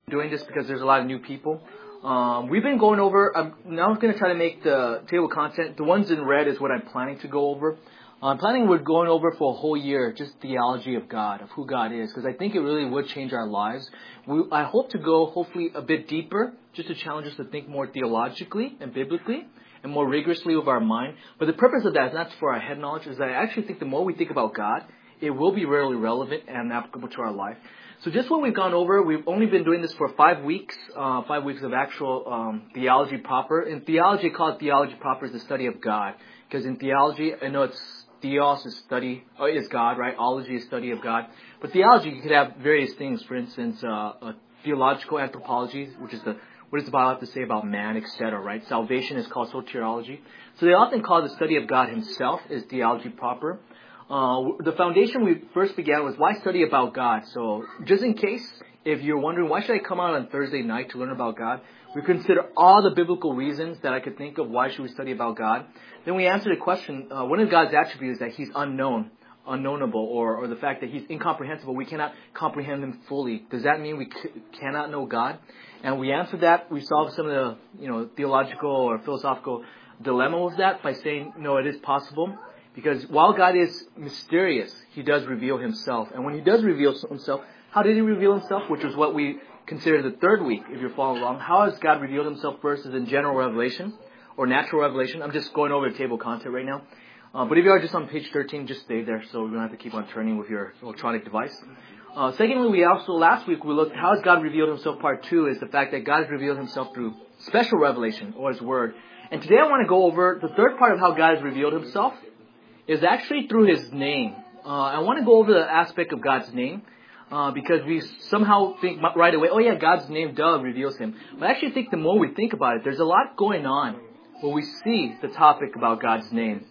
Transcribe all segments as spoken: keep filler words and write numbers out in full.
doing this because there's a lot of new people. Um, we've been going over, I'm now going to try to make the table content, the ones in red is what I'm planning to go over. I'm planning we're going over for a whole year, just theology of God, of who God is, because I think it really would change our lives. We, I hope to go hopefully a bit deeper, just to challenge us to think more theologically and biblically and more rigorously with our mind. But the purpose of that is not for our head knowledge, is that I actually think the more we think about God, it will be really relevant and applicable to our life. So just what we've gone over, we've only been doing this for five weeks, uh, five weeks of actual um, theology proper. In theology, called theology proper is the study of God. Because in theology, I know it's theos is study, uh, is God, right? Ology is study of God. But theology, you could have various things. For instance, uh, uh, theological anthropology, which is the what does the Bible have to say about man, et cetera, right? Salvation is called soteriology. So they often call the study of God himself is theology proper. Uh, the foundation we first began was why study about God? So just in case, if you're wondering, why should I come out on Thursday night to learn about God? We consider all the biblical reasons that I could think of why should we study about God. Then we answer the question, uh, one of God's attributes is that he's unknown, unknowable, or, or the fact that he's incomprehensible. We cannot comprehend him fully. Does that mean we c- cannot know God? And we answered that. We solved some of the, you know, theological or philosophical dilemma with that by saying, no, it is possible. Because while God is mysterious, he does reveal himself. And when he does reveal himself, how did he reveal himself? Which is what we consider the third week, if you're following along. How has God revealed himself versus in general revelation or natural revelation? I'm just going over the table content right now. Uh, but if you are just on page thirteen, just stay there so we don't have to keep on turning with your electronic device. Uh, secondly, we also, last week, we looked, how has God revealed himself? Part two is the fact that God has revealed himself through special revelation or his word. And today I want to go over the third part of how God has revealed himself is actually through his name. Uh, I want to go over the aspect of God's name uh, because we somehow think right away, oh yeah, God's name, duh, reveals him. But I actually think the more we think about it, there's a lot going on when we see the topic about God's name.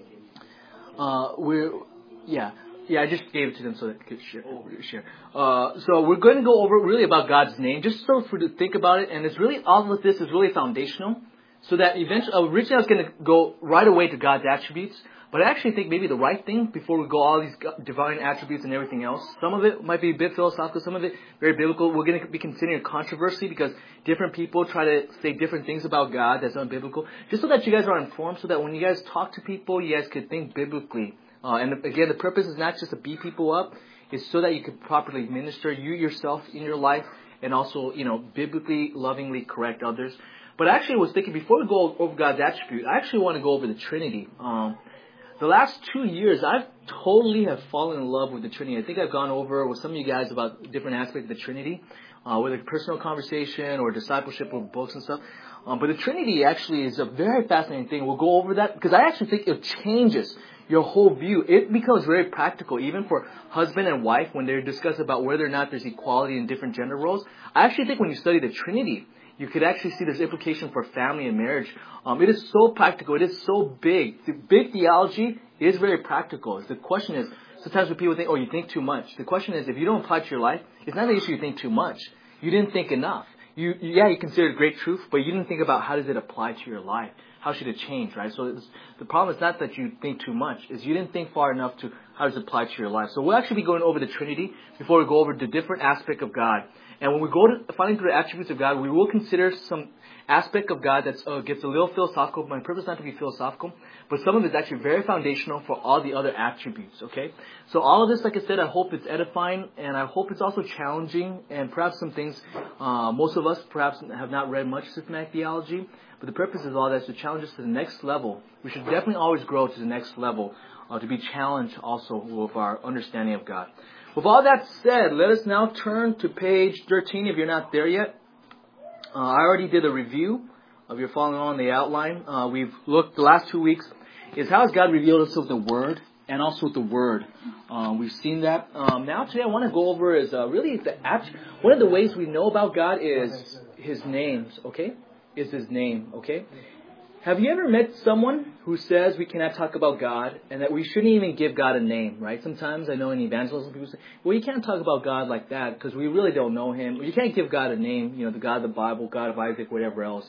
Uh, we're, yeah. Yeah, I just gave it to them so they could share. share. Uh, so we're going to go over really about God's name, just so for to think about it. And it's really, all of this is really foundational. So that eventually, originally I was going to go right away to God's attributes. But I actually think maybe the right thing before we go all these divine attributes and everything else. Some of it might be a bit philosophical, some of it very biblical. We're going to be considering controversy because different people try to say different things about God that's unbiblical. Just so that you guys are informed, so that when you guys talk to people, you guys could think biblically. Uh, and again, the purpose is not just to beat people up. It's so that you can properly minister you yourself in your life and also, you know, biblically, lovingly correct others. But I actually was thinking, before we go over God's attribute, I actually want to go over the Trinity. Um, the last two years, I've totally have fallen in love with the Trinity. I think I've gone over with some of you guys about different aspects of the Trinity, uh, whether personal conversation or discipleship or books and stuff. Um, but the Trinity actually is a very fascinating thing. We'll go over that because I actually think it changes your whole view. It becomes very practical, even for husband and wife, when they discuss about whether or not there's equality in different gender roles. I actually think when you study the Trinity, you could actually see there's implication for family and marriage. Um, it is so practical. It is so big. The big theology is very practical. The question is, sometimes when people think, oh, you think too much. The question is, if you don't apply it to your life, it's not the issue you think too much. You didn't think enough. You, yeah, you considered great truth, but you didn't think about how does it apply to your life. How should it change, right? So it's, the problem is not that you think too much. Is you didn't think far enough to how does it apply to your life. So we'll actually be going over the Trinity before we go over the different aspect of God. And when we go to finding through the attributes of God, we will consider some aspect of God that uh, gets a little philosophical. My purpose is not to be philosophical, but some of it is actually very foundational for all the other attributes, okay? So all of this, like I said, I hope it's edifying, and I hope it's also challenging, and perhaps some things, uh, most of us perhaps have not read much systematic theology, but the purpose of all that is to challenge us to the next level. We should definitely always grow to the next level, uh, to be challenged also with our understanding of God. With all that said, let us now turn to page thirteen if you're not there yet. Uh, I already did a review of your following on the outline. Uh, we've looked the last two weeks is how has God revealed himself with the Word and also with the Word. Um, we've seen that. Um, now today I want to go over is uh, really the act- one of the ways we know about God is his names, okay? Is his name, okay? Have you ever met someone who says we cannot talk about God and that we shouldn't even give God a name, right? Sometimes I know in evangelism people say, well, you can't talk about God like that because we really don't know him. You can't give God a name, you know, the God of the Bible, God of Isaac, whatever else.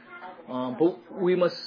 Um, but we must...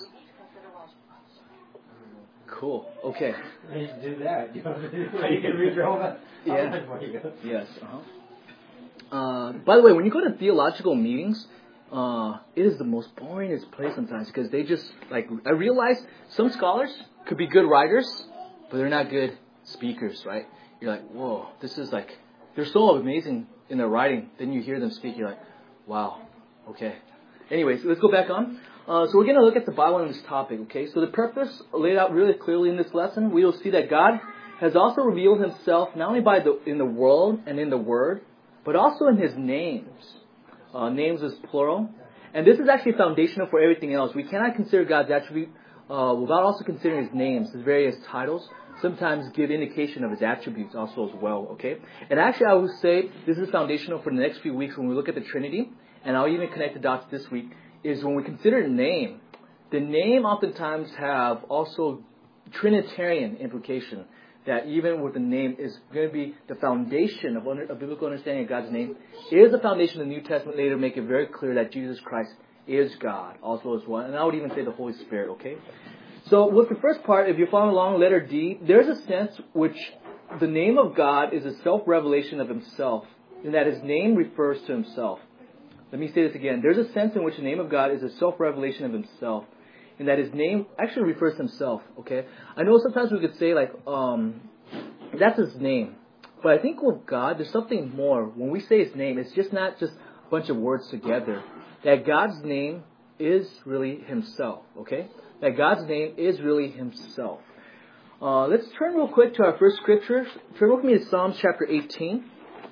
Cool. Okay. You should do that. You can read your whole... Yeah. Yes. Uh-huh. Uh, by the way, when you go to theological meetings, uh, it is the most boringest place sometimes because they just, like, I realize some scholars could be good writers, but they're not good speakers, right? You're like, whoa, this is like, they're so amazing in their writing. Then you hear them speak, you're like, wow, okay. Anyways, let's go back on. Uh, so we're going to look at the Bible on this topic, okay? So the purpose laid out really clearly in this lesson, we will see that God has also revealed himself not only by the in the world and in the Word, but also in his names. Uh, names is plural. And this is actually foundational for everything else. We cannot consider God's attribute uh, without also considering his names, his various titles. Sometimes give indication of his attributes also as well, okay? And actually I would say this is foundational for the next few weeks when we look at the Trinity, and I'll even connect the dots this week, is when we consider name. The name oftentimes have also Trinitarian implication, that even with the name is going to be the foundation of a biblical understanding of God's name. It is the foundation of the New Testament later make it very clear that Jesus Christ is God also as well. And I would even say the Holy Spirit, okay? So with the first part, if you're following along, letter D, there's a sense which the name of God is a self-revelation of himself, in that his name refers to himself. Let me say this again. There's a sense in which the name of God is a self-revelation of himself, in that his name actually refers to himself, okay? I know sometimes we could say like, um, that's his name. But I think with God, there's something more. When we say his name, it's just not just a bunch of words together. That God's name is really himself, okay? That God's name is really himself. Uh, let's turn real quick to our first scripture. Turn with me to Psalms chapter eighteen.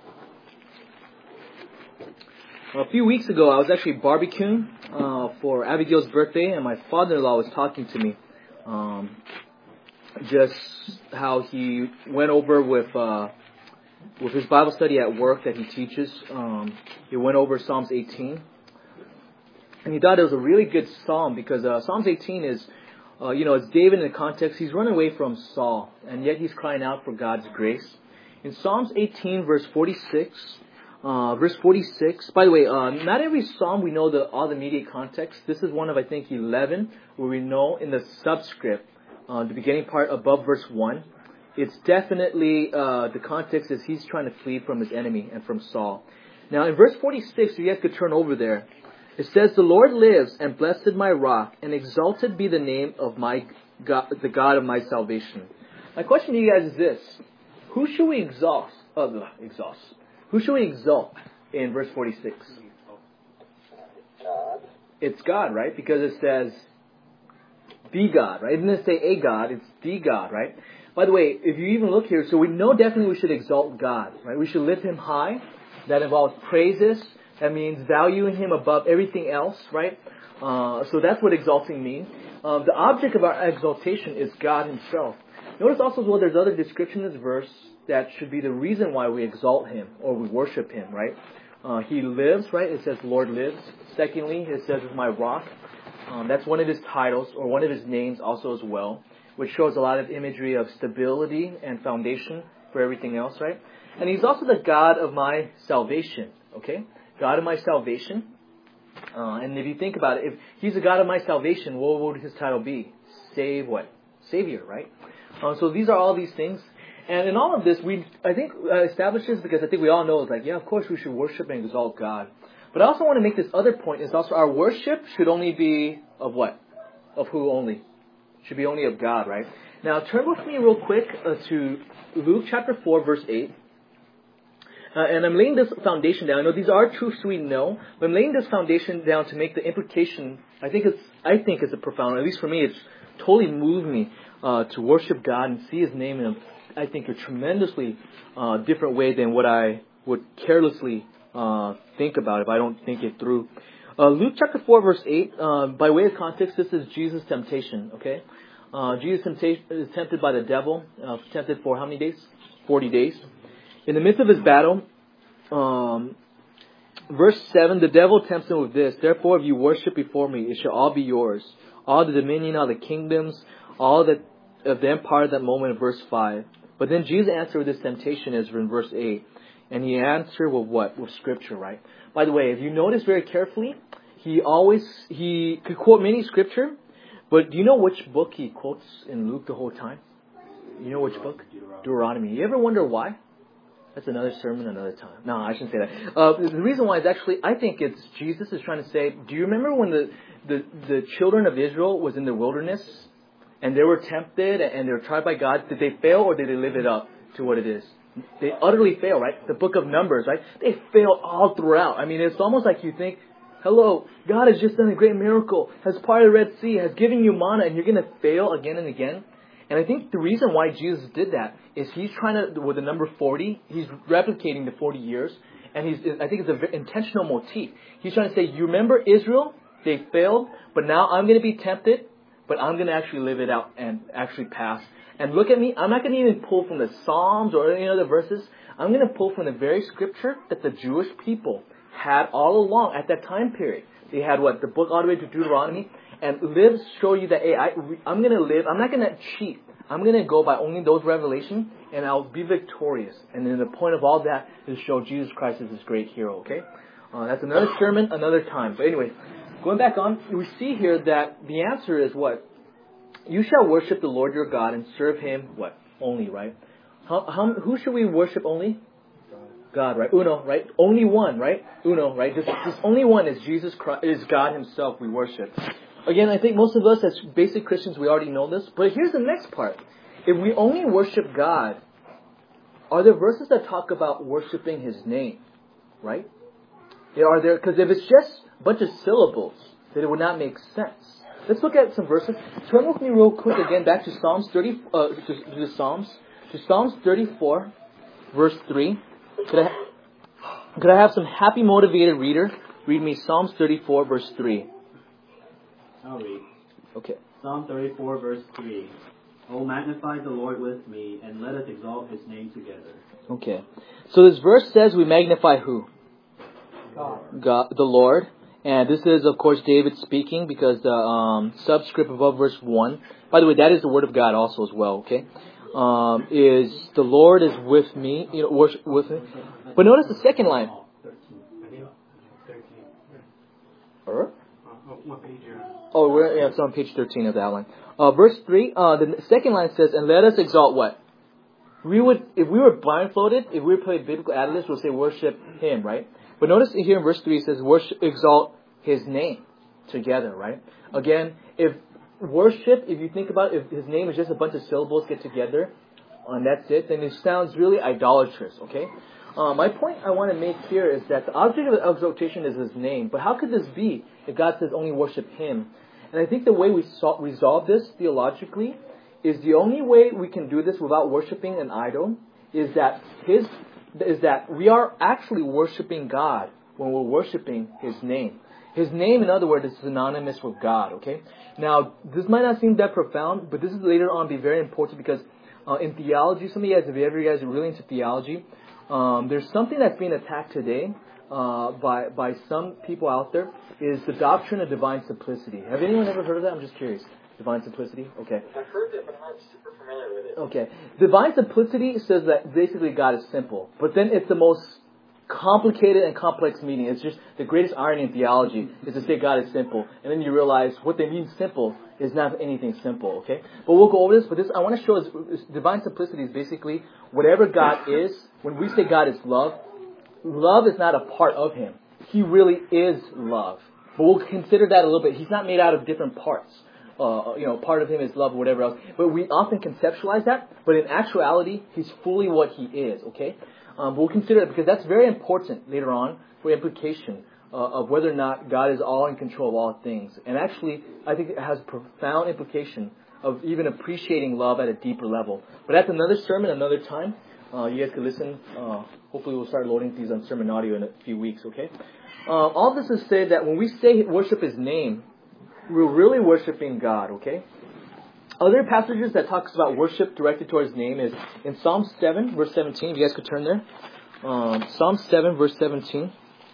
A few weeks ago, I was actually barbecuing uh, for Abigail's birthday, and my father-in-law was talking to me. Um, just how he went over with uh, with his Bible study at work that he teaches. Um, he went over Psalms eighteen. And he thought it was a really good psalm because uh, Psalms eighteen is, uh, you know, it's David in the context. He's running away from Saul, and yet he's crying out for God's grace. In Psalms eighteen, verse forty-six, uh, verse forty-six, by the way, uh, not every psalm we know the all the immediate context. This is one of, I think, eleven, where we know in the subscript, uh, the beginning part above verse one, it's definitely, uh, the context is he's trying to flee from his enemy and from Saul. Now, in verse forty-six, you guys could turn over there. It says, "The Lord lives, and blessed my rock, and exalted be the name of my God, the God of my salvation." My question to you guys is this: who should we exalt? Uh, exalt. Who should we exalt in verse forty-six? It's God, right? Because it says the God, right? It didn't say a God; it's the God, right? By the way, if you even look here, so we know definitely we should exalt God, right? We should lift him high. That involves praises. That means valuing him above everything else, right? Uh, so that's what exalting means. Uh, the object of our exaltation is God himself. Notice also as well there's other description in this verse that should be the reason why we exalt him or we worship him, right? Uh, he lives, right? It says Lord lives. Secondly, it says is my rock. Um, that's one of his titles or one of his names also as well, which shows a lot of imagery of stability and foundation for everything else, right? And he's also the God of my salvation, okay? God of my salvation. Uh, and if you think about it, if he's the God of my salvation, what would his title be? Save what? Savior, right? Uh, so these are all these things. And in all of this, we, I think, uh, establish this because I think we all know it's like, yeah, of course we should worship and exalt God. But I also want to make this other point is also our worship should only be of what? Of who only? Should be only of God, right? Now turn with me real quick uh, to Luke chapter four, verse eight. Uh, and I'm laying this foundation down. I know these are truths we know, but I'm laying this foundation down to make the implication. I think it's. I think it's a profound. At least for me, it's totally moved me uh, to worship God and see His name in a, I think, a tremendously uh, different way than what I would carelessly uh, think about if I don't think it through. Uh, Luke chapter four, verse eight. Uh, by way of context, this is Jesus' temptation. Okay, uh, Jesus temptation is tempted by the devil. Uh, tempted for how many days? Forty days. In the midst of his battle, um, verse seven, the devil tempts him with this: "Therefore, if you worship before me, it shall all be yours. All the dominion, all the kingdoms, all that of the empire." At that moment, in verse five. But then Jesus answered with this temptation, is in verse eight, and he answered with what? With Scripture, right? By the way, if you notice very carefully, he always he could quote many Scripture, but do you know which book he quotes in Luke the whole time? You know which book? Deuteronomy. You ever wonder why? That's another sermon another time. No, I shouldn't say that. Uh, the reason why is actually, I think it's Jesus is trying to say, do you remember when the, the, the children of Israel was in the wilderness and they were tempted and they were tried by God? Did they fail or did they live it up to what it is? They utterly fail, right? The book of Numbers, right? They fail all throughout. I mean, it's almost like you think, hello, God has just done a great miracle, has parted the Red Sea, has given you manna, and you're going to fail again and again. And I think the reason why Jesus did that is he's trying to, with the number forty, he's replicating the forty years. And he's, I think it's an intentional motif. He's trying to say, you remember Israel? They failed, but now I'm going to be tempted, but I'm going to actually live it out and actually pass. And look at me, I'm not going to even pull from the Psalms or any other verses. I'm going to pull from the very scripture that the Jewish people had all along at that time period. They had what? The book all the way to Deuteronomy. And live show you that, hey, I, I'm going to live, I'm not going to cheat. I'm going to go by only those revelations, and I'll be victorious. And then the point of all that is to show Jesus Christ as this great hero, okay? Uh, that's another sermon, another time. But anyway, going back on, we see here that the answer is what? You shall worship the Lord your God and serve Him, what? Only, right? How, how, who should we worship only? God, right? Uno, right? Only one, right? Uno, right? This, this only one is Jesus Christ, is God Himself we worship. Again, I think most of us as basic Christians, we already know this. But here's the next part. If we only worship God, are there verses that talk about worshiping His name? Right? Yeah, are there? Because if it's just a bunch of syllables, then it would not make sense. Let's look at some verses. Turn with me real quick again back to Psalms thirty, uh, to, to the Psalms, to Psalms thirty-four, verse three. Could I, could I have some happy, motivated reader read me Psalms thirty-four, verse three? I'll read. Okay. Psalm thirty-four, verse three. Oh, magnify the Lord with me, and let us exalt His name together. Okay. So this verse says we magnify who? God. God, the Lord. And this is, of course, David speaking because the um, subscript above verse one. By the way, that is the word of God also as well, okay? Um, is the Lord is with me, you know, worship with me. But notice the second line. Or? Oh, we're, yeah, it's on page thirteen of that line. Uh, verse three, uh, the second line says, and let us exalt what? We would, if we were blindfolded, if we were playing biblical analysts, we'll say worship Him, right? But notice here in verse three it says, worship, exalt His name together, right? Again, if worship, if you think about it, if His name is just a bunch of syllables get together, and that's it, then it sounds really idolatrous, okay? Uh, my point I want to make here is that the object of exaltation is His name. But how could this be if God says only worship Him? And I think the way we so- resolve this theologically is the only way we can do this without worshiping an idol is that His is that we are actually worshiping God when we're worshiping His name. His name, in other words, is synonymous with God, okay? Now, this might not seem that profound, but this is later on be very important because uh, in theology, some of you guys, if ever you guys are really into theology, um, there's something that's being attacked today uh, by by some people out there is the doctrine of divine simplicity. Have anyone ever heard of that? I'm just curious. Divine simplicity? Okay. I've heard it, but I'm not super familiar with it. Okay. Divine simplicity says that basically God is simple. But then it's the most complicated and complex meaning. It's just the greatest irony in theology is to say God is simple. And then you realize what they mean simple is not anything simple, okay? But we'll go over this. But this I want to show is, is divine simplicity is basically whatever God is. When we say God is love, love is not a part of Him. He really is love. But we'll consider that a little bit. He's not made out of different parts. Uh, you know, part of Him is love, whatever else. But we often conceptualize that. But in actuality, He's fully what He is, okay? Um, but we'll consider it because that's very important later on for implication uh, of whether or not God is all in control of all things. And actually, I think it has profound implication of even appreciating love at a deeper level. But that's another sermon, another time. Uh, you guys can listen. Uh, hopefully we'll start loading these on sermon audio in a few weeks, okay? Uh, all this is say that when we say worship His name, we're really worshiping God, okay? Other passages that talks about worship directed towards His name is in Psalm seven, verse seventeen. If you guys could turn there. Um, Psalm seven, verse seventeen.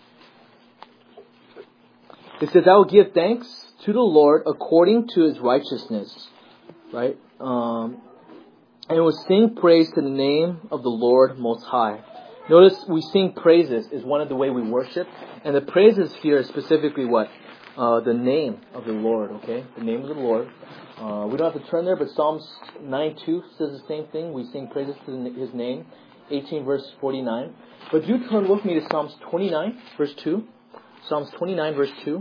It says, I will give thanks to the Lord according to His righteousness. Right? Um, and will sing praise to the name of the Lord Most High. Notice we sing praises is one of the way we worship. And the praises here is specifically what? Uh, the name of the Lord, okay? The name of the Lord. Uh, we don't have to turn there, but Psalms nine two says the same thing. We sing praises to His name. eighteen, verse forty-nine. But do turn with me to Psalms twenty-nine, verse two. Psalms twenty-nine, verse two.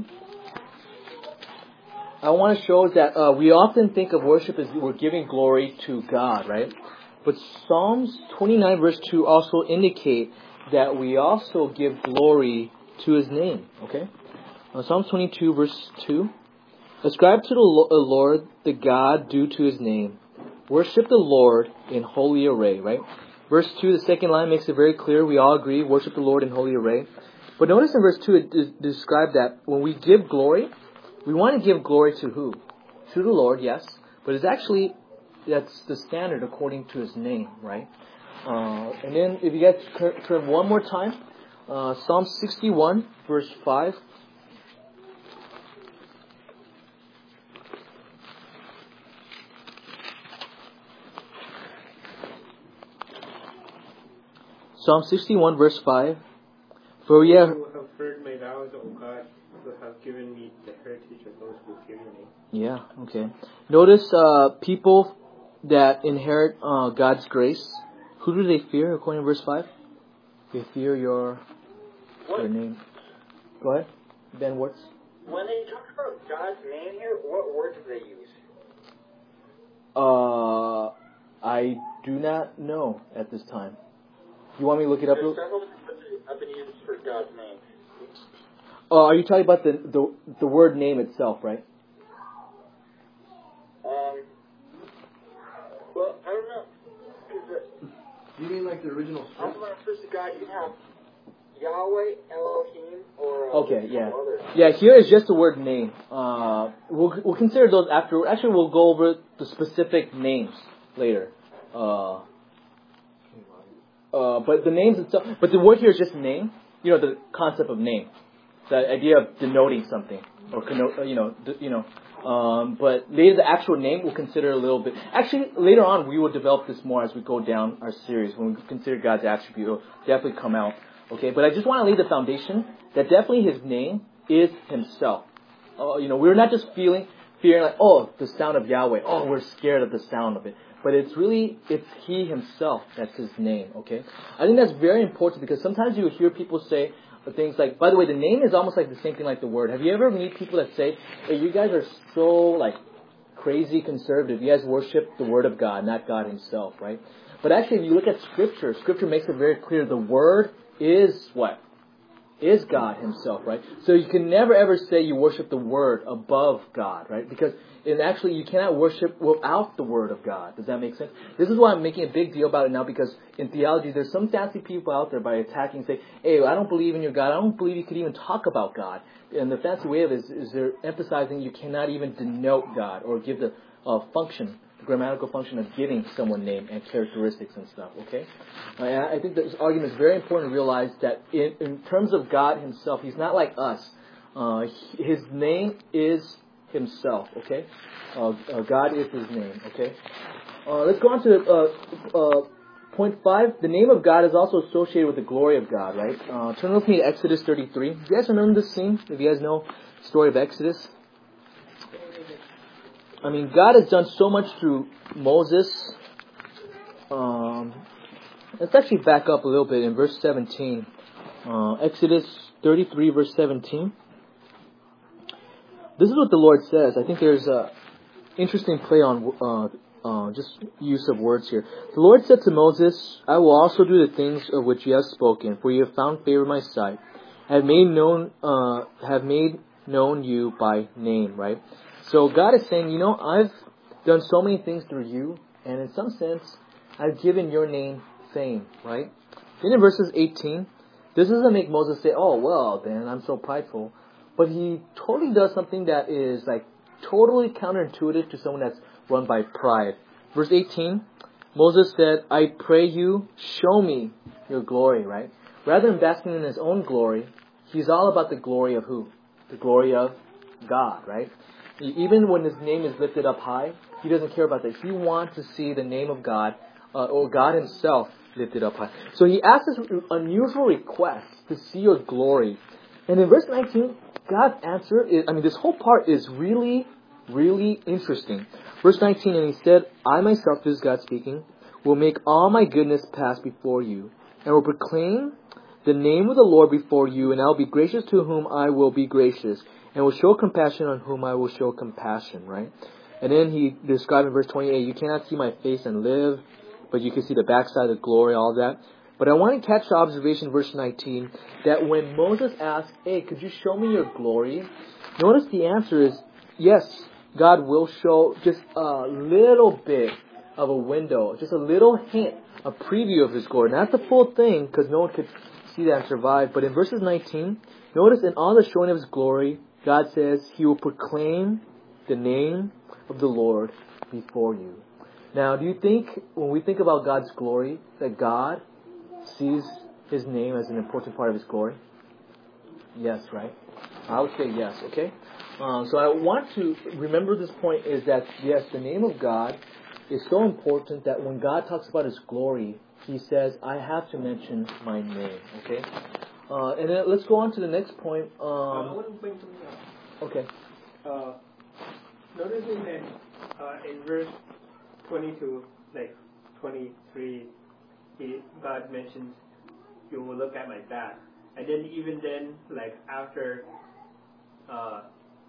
I want to show that uh, we often think of worship as we're giving glory to God, right? But Psalms twenty-nine, verse two also indicate that we also give glory to His name, okay? Uh, Psalms twenty-two, verse two. Ascribe to the Lord the God due to His name. Worship the Lord in holy array, right? Verse two, the second line makes it very clear. We all agree, worship the Lord in holy array. But notice in verse two, it d- describes that when we give glory, we want to give glory to who? To the Lord, yes. But it's actually, that's the standard according to His name, right? Uh, and then if you guys turn one more time, uh, Psalm sixty-one, verse five. Psalm sixty-one, verse five. For we have, who have heard my vows, O God, who have given me the heritage of those who fear me. Yeah, okay. Notice uh, people that inherit uh, God's grace, who do they fear according to verse five? They fear your, your name. Go ahead, Ben Wertz. When they talk about God's name here, what word do they use? Uh, I do not know at this time. You want me to look it up? There's several different words that have been used for God's name. Uh, are you talking about the, the the word name itself, right? Um, well, I don't know. Because You mean like the original I'm when it refers to God, you have Yahweh, Elohim, or uh, Okay, yeah. some other. Yeah, here is just the word name. Uh, we'll we'll consider those after. Actually, we'll go over the specific names later. Uh, uh, but the names itself, but the word here is just name. You know, the concept of name, the idea of denoting something, or conno- you know, d- you know. Um, but later, the actual name we'll consider a little bit. Actually, later on, we will develop this more as we go down our series. When we consider God's attribute, it will definitely come out. Okay, but I just want to lay the foundation that definitely His name is Himself. Uh, you know, we're not just feeling, fearing like, oh, the sound of Yahweh. Oh, we're scared of the sound of it. But it's really, it's He Himself that's His name, okay? I think that's very important because sometimes you hear people say things like, by the way, the name is almost like the same thing like the word. Have you ever meet people that say, hey, you guys are so, like, crazy conservative. You guys worship the Word of God, not God Himself, right? But actually, if you look at Scripture, Scripture makes it very clear the Word is what? Is God Himself, right? So you can never ever say you worship the Word above God, right? Because and actually you cannot worship without the Word of God. Does that make sense? This is why I'm making a big deal about it now, because in theology there's some fancy people out there by attacking say, hey, I don't believe in your God. I don't believe you could even talk about God. And the fancy way of it is, is they're emphasizing you cannot even denote God or give the uh, function, the grammatical function of giving someone name and characteristics and stuff, okay? Uh, and I think this argument is very important to realize that in, in terms of God Himself, He's not like us. Uh, his name is Himself, okay? Uh, uh, God is His name, okay? Uh, let's go on to uh, uh, point five. The name of God is also associated with the glory of God, right? Uh, turn with me to Exodus thirty-three. Do you guys remember this scene? If you guys know the story of Exodus. I mean, God has done so much through Moses. Um, let's actually back up a little bit in verse seventeen. Uh, Exodus thirty-three, verse seventeen. This is what the Lord says. I think there's a interesting play on uh, uh, just use of words here. The Lord said to Moses, I will also do the things of which you have spoken, for you have found favor in my sight. I have made known, uh, have made known you by name, right? So God is saying, you know, I've done so many things through you, and in some sense, I've given your name fame, right? Then in verses eighteen, this doesn't make Moses say, oh, well, then I'm so prideful. But he totally does something that is like totally counterintuitive to someone that's run by pride. Verse eighteen, Moses said, I pray you, show me your glory, right? Rather than basking in his own glory, he's all about the glory of who? The glory of God, right? Even when his name is lifted up high, he doesn't care about that. He wants to see the name of God, uh, or God Himself lifted up high. So he asks this unusual request to see your glory. And in verse nineteen, God's answer is, I mean, this whole part is really, really interesting. Verse nineteen, and he said, I myself, this is God speaking, will make all my goodness pass before you, and will proclaim the name of the Lord before you, and I will be gracious to whom I will be gracious, and will show compassion on whom I will show compassion, right? And then he described in verse twenty-eight, you cannot see my face and live, but you can see the backside of glory, all that. But I want to catch the observation, verse nineteen, that when Moses asked, hey, could you show me your glory? Notice the answer is, yes, God will show just a little bit of a window, just a little hint, a preview of His glory. Not the full thing, because no one could see that and survive. But in verses nineteen, notice in all the showing of His glory, God says He will proclaim the name of the Lord before you. Now, do you think, when we think about God's glory, that God sees His name as an important part of His glory? Yes, right? I would say yes, okay? Um, so I want to remember this point is that, yes, the name of God is so important that when God talks about His glory, He says, I have to mention my name, okay? Uh, and then let's go on to the next point. Um, uh, I want to bring something up. Okay. Uh, noticing that uh, in verse twenty-two, like twenty-three, he, God mentions, you will look at my back. And then even then, like after uh,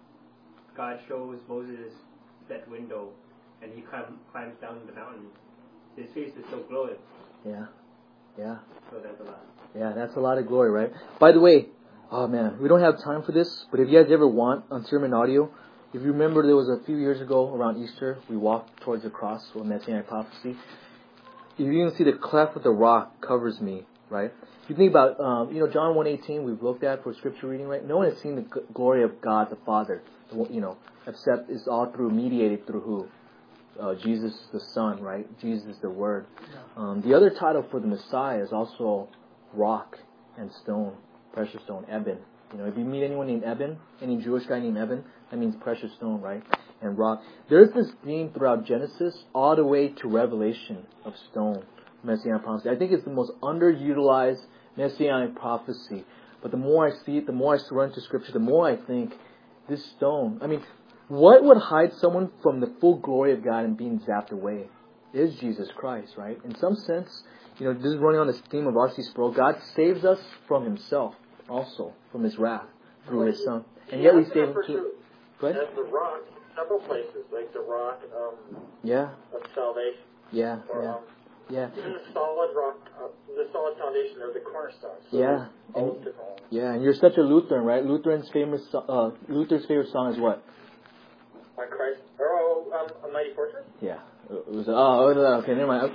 God shows Moses that window and he climb, climbs down the mountain, his face is still glowing. Yeah. Yeah. So that's a lot. Yeah, that's a lot of glory, right? By the way, oh man, we don't have time for this, but if you guys ever want, on Sermon Audio, if you remember there was a few years ago around Easter, we walked towards the cross with Messianic prophecy. If you can see the cleft of the rock covers me, right? If you think about, um, you know, John one eighteen we've looked at for scripture reading, right? No one has seen the g- glory of God the Father, you know, except it's all through, mediated through who? Uh, Jesus the Son, right? Jesus the Word. Um, the other title for the Messiah is also rock and stone, precious stone, Eben. You know, if you meet anyone named Eben, any Jewish guy named Eben, that means precious stone, right? And rock. There's this theme throughout Genesis all the way to Revelation of stone, Messianic prophecy. I think it's the most underutilized Messianic prophecy. But the more I see it, the more I run to Scripture, the more I think this stone. I mean, what would hide someone from the full glory of God and being zapped away? Is Jesus Christ, right? In some sense, you know, this is running on this theme of R C Sproul. God saves us from Himself, also from His wrath through His Son, and yet we save Him too. Go ahead. As the rock, several places, like the rock um, Yeah. of salvation. Yeah. Or, Yeah. um, Yeah. Even the solid rock, uh, the solid foundation of the cornerstone. So Yeah. all And, different ones. yeah, and you're such a Lutheran, right? Lutheran's famous, so- uh, Luther's favorite song is what? My Christ. Oh, um, a mighty fortress. Yeah. It was, oh, okay, never mind.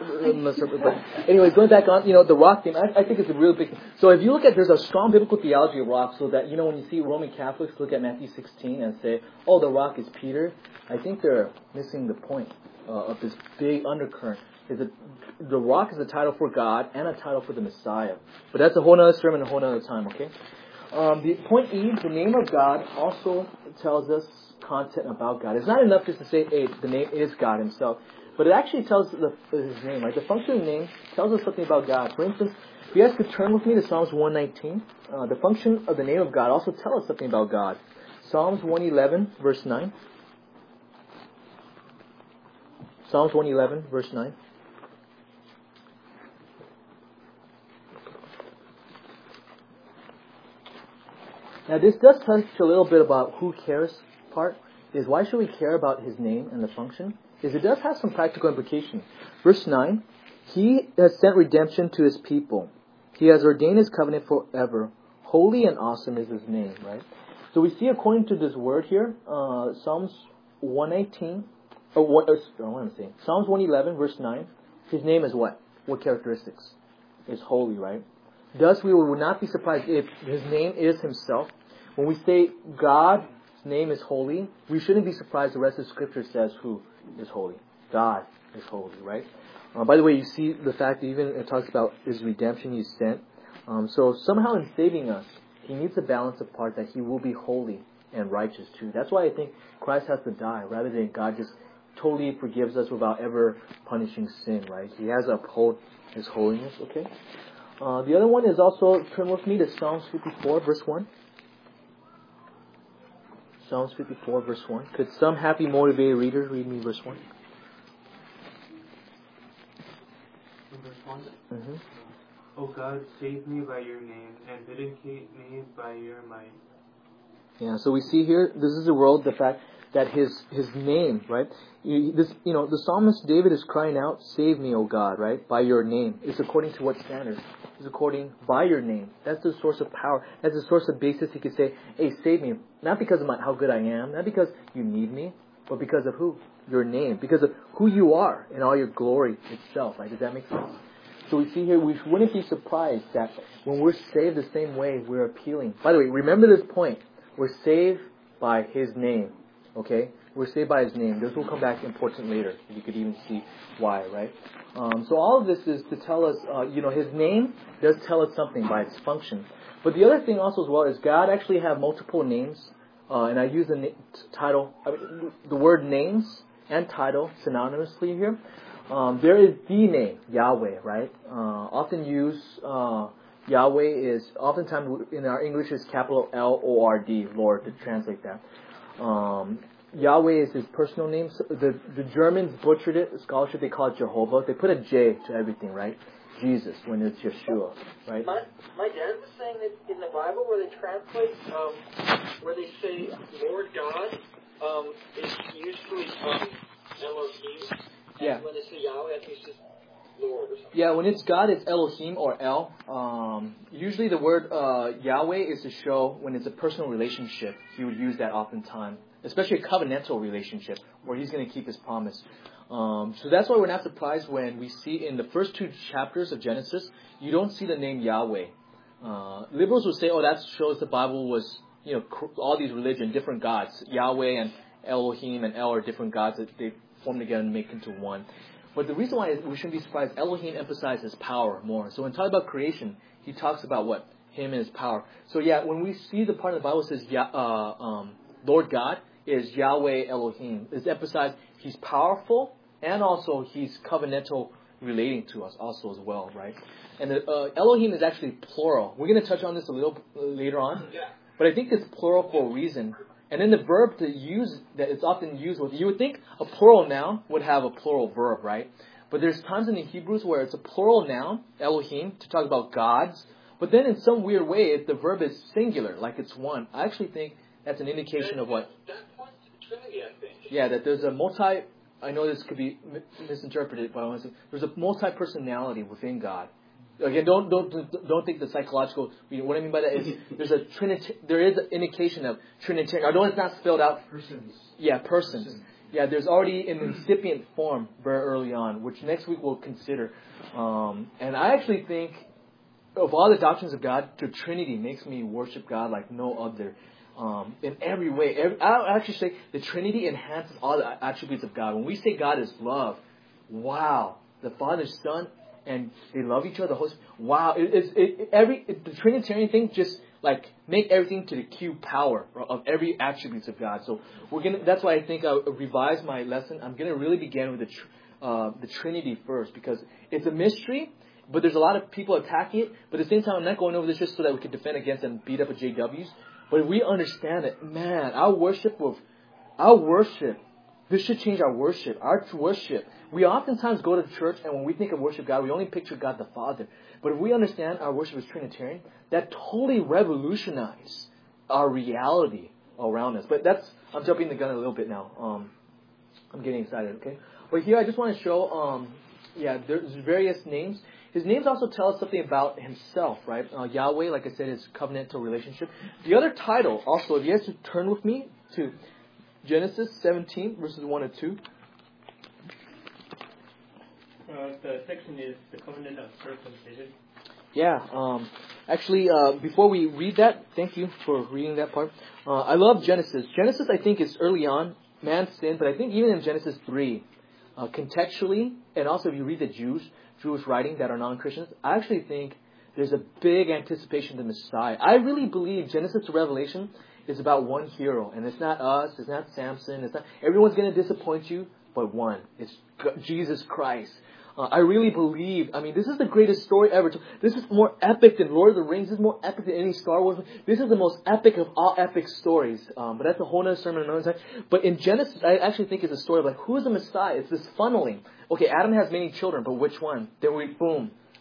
But anyway, going back on, you know, the rock theme, I, I think it's a real big thing. So if you look at, there's a strong biblical theology of rock, so that, you know, when you see Roman Catholics look at Matthew sixteen and say, oh, the rock is Peter, I think they're missing the point uh, of this big undercurrent. Is that the rock is a title for God and a title for the Messiah. But that's a whole other sermon, a whole other time, okay? Um, the point E, the name of God, also tells us content about God. It's not enough just to say, hey, the name is God Himself. But it actually tells the, His name, right? The function of the name tells us something about God. For instance, if you guys could turn with me to Psalms one nineteen, uh, the function of the name of God also tells us something about God. Psalms one eleven, verse nine. Psalms one eleven, verse nine. Now this does touch a little bit about who cares part. Is why should we care about His name and the function? Is it does have some practical implication. Verse nine, He has sent redemption to His people. He has ordained His covenant forever. Holy and awesome is His name, right? So we see according to this word here, uh, Psalms one eighteen, or what, uh, what am I saying? Psalms one eleven, verse nine, His name is what? What characteristics? Is holy, right? Thus we will not be surprised if His name is Himself. When we say God's name is holy, we shouldn't be surprised the rest of Scripture says who is holy. God is holy, right? Uh, by the way, you see the fact that even it talks about His redemption He sent. Um, so somehow in saving us, He needs to balance the part that He will be holy and righteous too. That's why I think Christ has to die rather than God just totally forgives us without ever punishing sin, right? He has to uphold His holiness, okay? Uh, the other one is also, turn with me to Psalms fifty-four, verse one. Psalms fifty-four, verse one. Could some happy, motivated reader read me verse one? Mm-hmm. O God, save me by your name, and vindicate me by your might. Yeah, so we see here, this is the world, the fact that his his name, right? You, this, you know, the psalmist David is crying out, save me, O God, right? By your name. It's according to what standard? It's according by your name. That's the source of power. That's the source of basis. He could say, hey, save me. Not because of my, how good I am, not because you need me, but because of who? Your name. Because of who you are and all your glory itself. Right? Does that make sense? So we see here, we wouldn't be surprised that when we're saved the same way, we're appealing. By the way, remember this point. We're saved by His name. Okay? We're saved by His name. This will come back important later. You could even see why, right? Um, so all of this is to tell us, uh, you know, His name does tell us something by its function. But the other thing also as well is God actually have multiple names. Uh, and I use the na- title, I mean, the word names and title synonymously here. Um, there is the name, Yahweh, right? Uh, often used, uh, Yahweh is, oftentimes in our English is capital L O R D, Lord, to translate that. Um, Yahweh is His personal name. So the, the Germans butchered it, scholarship, they call it Jehovah. They put a J to everything, right? Jesus, when it's Yeshua, right? My, my dad was saying that in the Bible where they translate, um, where they say Lord God, um, it's usually um, Elohim. Yeah. And when they say Yahweh, I think it's just Lord or something. Yeah, when it's God, it's Elohim or El. Um, usually the word uh, Yahweh is to show when it's a personal relationship. He would use that oftentimes, especially a covenantal relationship where He's going to keep His promise. Um, so that's why we're not surprised when we see in the first two chapters of Genesis, you don't see the name Yahweh. Uh, liberals will say, oh, that shows the Bible was, you know, all these religions, different gods. Yahweh and Elohim and El are different gods that they form together and make into one. But the reason why we shouldn't be surprised, Elohim emphasizes power more. So when talking about creation, he talks about what? Him and His power. So yeah, when we see the part of the Bible that says uh, um, Lord God is Yahweh Elohim, it's emphasized He's powerful and also He's covenantal relating to us also as well, right? And the, uh, Elohim is actually plural. We're going to touch on this a little later on. But I think it's plural for a reason. And then the verb to use that it's often used with, you would think a plural noun would have a plural verb, right? But there's times in the Hebrews where it's a plural noun, Elohim, to talk about gods. But then in some weird way, if the verb is singular, like it's one, I actually think that's an indication of what? That points to the Trinity, I think. Yeah, that there's a multi, I know this could be misinterpreted, but I want to say there's a multi-personality within God. Again, don't don't don't think the psychological. What I mean by that is there's a trinity. There is an indication of Trinitarian. Although it's not spelled out. Persons. Yeah, persons. persons. Yeah, there's already an incipient form very early on, which next week we'll consider. Um, and I actually think of all the doctrines of God, the Trinity makes me worship God like no other. Um, in every way, every, I actually say the Trinity enhances all the attributes of God. When we say God is love, wow, the Father, Son. And they love each other. Wow! It, it, it, every it, the Trinitarian thing just like make everything to the cube power of every attributes of God. So we're gonna. That's why I think I revise my lesson. I'm gonna really begin with the uh, the Trinity first because it's a mystery. But there's a lot of people attacking it. But at the same time, I'm not going over this just so that we can defend against and beat up at J Ws. But if we understand it, man, our worship with our worship. This should change our worship. Our worship. We oftentimes go to church and when we think of worship God, we only picture God the Father. But if we understand our worship is Trinitarian, that totally revolutionizes our reality around us. But that's, I'm jumping the gun a little bit now. Um, I'm getting excited, okay? But here I just want to show, um, yeah, there's various names. His names also tell us something about Himself, right? Uh, Yahweh, like I said, is covenantal relationship. The other title, also, if you guys would turn with me to Genesis seventeen, verses one and two. Uh, the section is the covenant of circumcision. Yeah, um, actually, uh, before we read that, thank you for reading that part. Uh, I love Genesis. Genesis, I think, is early on, man sinned, but I think even in Genesis three, uh, contextually, and also if you read the Jews, Jewish writing that are non-Christians, I actually think there's a big anticipation of the Messiah. I really believe Genesis to Revelation is about one hero, and it's not us, it's not Samson, it's not, everyone's going to disappoint you, but one. It's Jesus Christ. Uh, I really believe, I mean, this is the greatest story ever. This is more epic than Lord of the Rings. This is more epic than any Star Wars. This is the most epic of all epic stories. Um, but that's a whole other sermon another time. But in Genesis, I actually think it's a story of like, who is the Messiah? It's this funneling. Okay, Adam has many children, but which one? Then we, boom,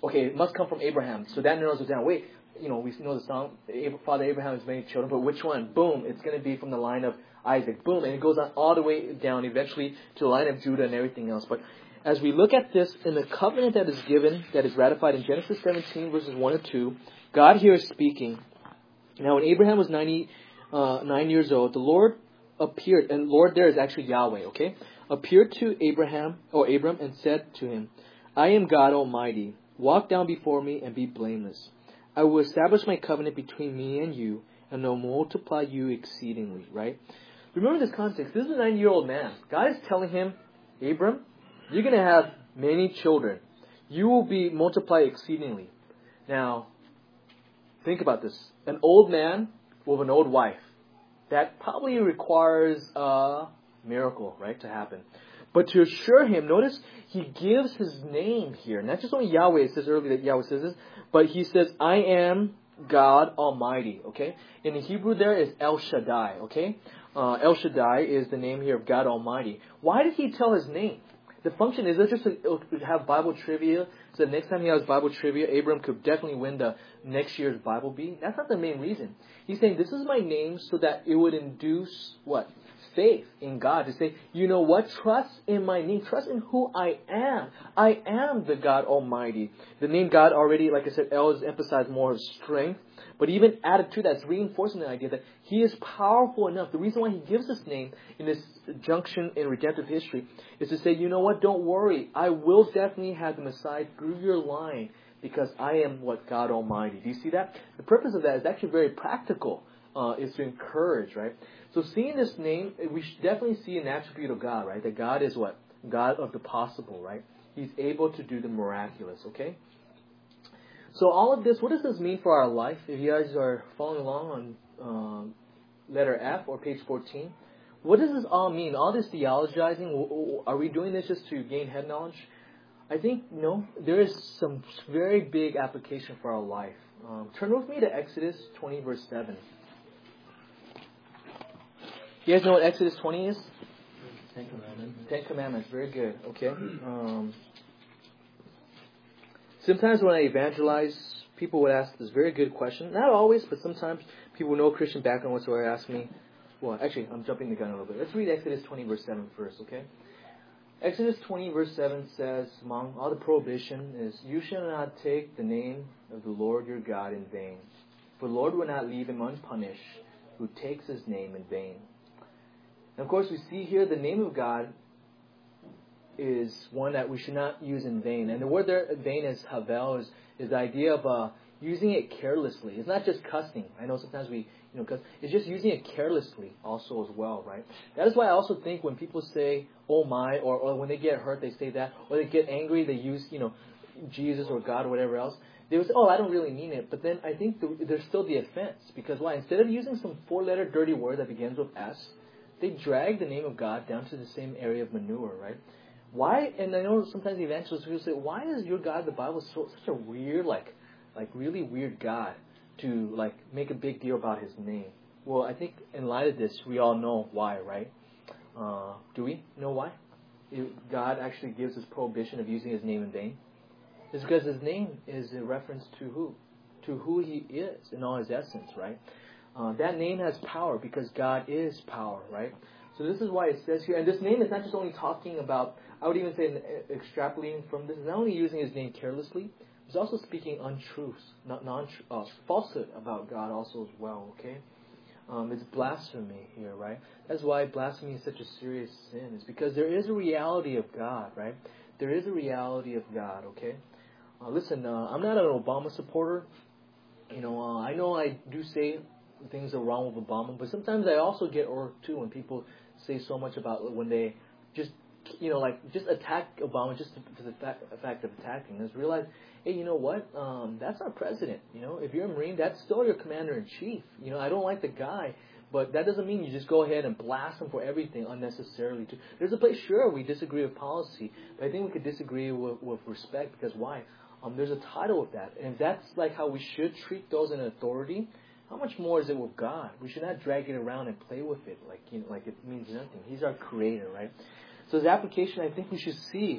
okay, it must come from Abraham. So that narrows it down. Wait, you know, we know the song, Father Abraham has many children, but which one? Boom, it's going to be from the line of Isaac. Boom, and it goes on all the way down eventually to the line of Judah and everything else. But as we look at this, in the covenant that is given, that is ratified in Genesis seventeen, verses one and two, God here is speaking. Now, when Abraham was ninety, uh, nine years old, the Lord appeared, and Lord there is actually Yahweh, okay? Appeared to Abraham, or Abram, and said to him, I am God Almighty. Walk down before me and be blameless. I will establish my covenant between me and you, and will multiply you exceedingly, right? Remember this context. This is a nine-year-old man. God is telling him, Abram, you're going to have many children. You will be multiplied exceedingly. Now, think about this. An old man with an old wife. That probably requires a miracle, right, to happen. But to assure him, notice he gives his name here. Not just only Yahweh, it says earlier that Yahweh says this, but he says, I am God Almighty, okay? In the Hebrew there is El Shaddai, okay? Uh, El Shaddai is the name here of God Almighty. Why did he tell his name? The function is it just to have Bible trivia, so the next time he has Bible trivia, Abram could definitely win the next year's Bible bee? That's not the main reason. He's saying, this is my name so that it would induce, what? Faith in God. To say, you know what? Trust in my name. Trust in who I am. I am the God Almighty. The name God already, like I said, El is emphasized more of strength. But even added to that, it's reinforcing the idea that He is powerful enough. The reason why He gives this name in this junction in redemptive history is to say, you know what? Don't worry. I will definitely have the Messiah through your line because I am what? God Almighty. Do you see that? The purpose of that is actually very practical. Uh, is to encourage, right? So seeing this name, we should definitely see an attribute of God, right? That God is what? God of the possible, right? He's able to do the miraculous, okay? So all of this, what does this mean for our life? If you guys are following along on um, letter F or page fourteen, what does this all mean? All this theologizing, are we doing this just to gain head knowledge? I think, no, there is some very big application for our life. Um, turn with me to Exodus twenty, verse seven. You guys know what Exodus twenty is? Ten Commandments. Ten Commandments. Very good. Okay. Um, sometimes when I evangelize, people would ask this very good question. Not always, but sometimes people with no Christian background whatsoever ask me. Well, actually, I'm jumping the gun a little bit. Let's read Exodus twenty, verse seven first, okay? Exodus twenty, verse seven says, among all the prohibition is, you shall not take the name of the Lord your God in vain. For the Lord will not leave him unpunished who takes his name in vain. And of course, we see here the name of God is one that we should not use in vain. And the word there, vain, is havel, is, is the idea of uh, using it carelessly. It's not just cussing. I know sometimes we, you know, cuss. It's just using it carelessly also as well, right? That is why I also think when people say, oh my, or, or when they get hurt, they say that, or they get angry, they use, you know, Jesus or God or whatever else. They would say, oh, I don't really mean it. But then I think the, there's still the offense. Because why? Instead of using some four-letter dirty word that begins with S, they drag the name of God down to the same area of manure, right? Why? And I know sometimes evangelists will say, why is your God, the Bible, so such a weird, like, like really weird God to like make a big deal about His name? Well, I think in light of this, we all know why, right? Uh, do we know why? It, God actually gives this prohibition of using His name in vain. It's because His name is a reference to who? To who He is in all His essence, right? Uh, that name has power because God is power, right? So this is why it says here, and this name is not just only talking about, I would even say extrapolating from this, not only using His name carelessly, it's also speaking untruths, not non uh, falsehood about God also as well, okay? Um, it's blasphemy here, right? That's why blasphemy is such a serious sin. It's because there is a reality of God, right? There is a reality of God, okay? Uh, listen, uh, I'm not an Obama supporter. You know, uh, I know I do say things are wrong with Obama, but sometimes I also get irked too when people say so much about when they just, you know, like just attack Obama just for the fact, the fact of attacking. Let's realize, hey, you know what? Um, that's our president. You know, if you're a Marine, that's still your commander in chief. You know, I don't like the guy, but that doesn't mean you just go ahead and blast him for everything unnecessarily. Too. There's a place, sure, we disagree with policy, but I think we could disagree with, with respect because why? Um, there's a title of that, and if that's like how we should treat those in authority, how much more is it with God? We should not drag it around and play with it like, you know, like it means nothing. He's our creator, right? So as application, I think we should see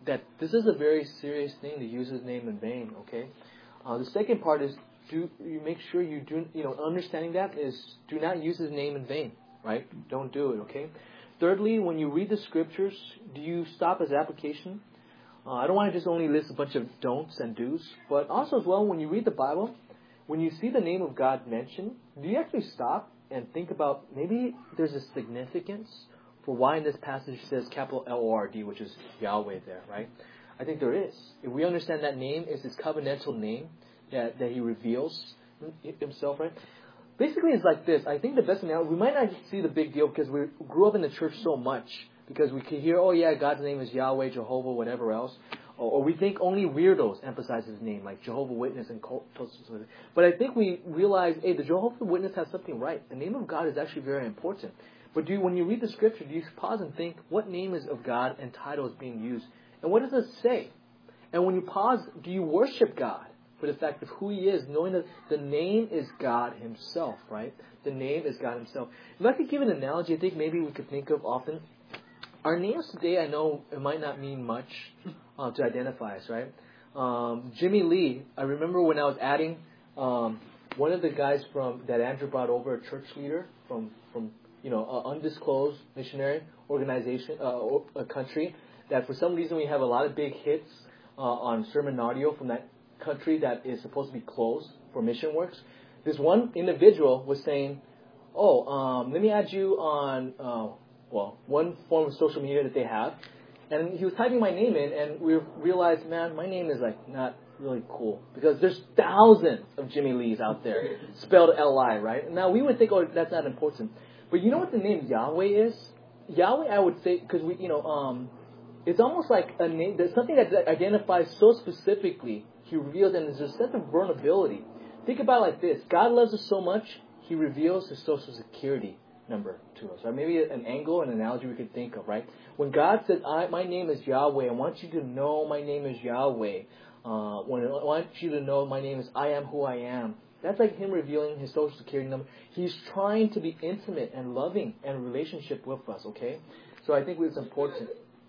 that this is a very serious thing to use His name in vain. Okay. Uh, the second part is do you make sure you do you know understanding that is do not use His name in vain. Right? Don't do it. Okay. Thirdly, when you read the scriptures, do you stop as application? Uh, I don't want to just only list a bunch of don'ts and do's, but also as well when you read the Bible, when you see the name of God mentioned, do you actually stop and think about maybe there's a significance for why in this passage it says capital L O R D, which is Yahweh there, right? I think there is. If we understand that name is His covenantal name that, that He reveals Himself, right? Basically, it's like this. I think the best analogy, we might not see the big deal because we grew up in the church so much, because we could hear, oh yeah, God's name is Yahweh, Jehovah, whatever else. Or, or we think only weirdos emphasize His name, like Jehovah's Witness and cult. But I think we realize, hey, the Jehovah's Witness has something right. The name of God is actually very important. But do you, when you read the scripture, do you pause and think, what name is of God and title is being used? And what does it say? And when you pause, do you worship God for the fact of who He is, knowing that the name is God Himself, right? The name is God Himself. If I could give an analogy, I think maybe we could think of often. Our names today, I know it might not mean much uh, to identify us, right? Um, Jimmy Lee, I remember when I was adding um, one of the guys from that Andrew brought over, a church leader from, from you know, an undisclosed missionary organization, uh, a country, that for some reason we have a lot of big hits uh, on sermon audio from that country that is supposed to be closed for mission works. This one individual was saying, oh, um, let me add you on, uh, well, one form of social media that they have. And he was typing my name in, and we realized, man, my name is like not really cool, because there's thousands of Jimmy Lees out there, spelled L I, right? Now, we would think, oh, that's not important. But you know what the name Yahweh is? Yahweh, I would say, because we, you know, um, it's almost like a name, there's something that identifies so specifically. He reveals, and there's a sense of vulnerability. Think about it like this. God loves us so much, He reveals His social security number to us. Right? Maybe an angle, an analogy we could think of, right? When God says, I, my name is Yahweh, I want you to know my name is Yahweh. Uh, when I want you to know my name is I am who I am. That's like Him revealing His social security number. He's trying to be intimate and loving and relationship with us, okay? So I think it's important.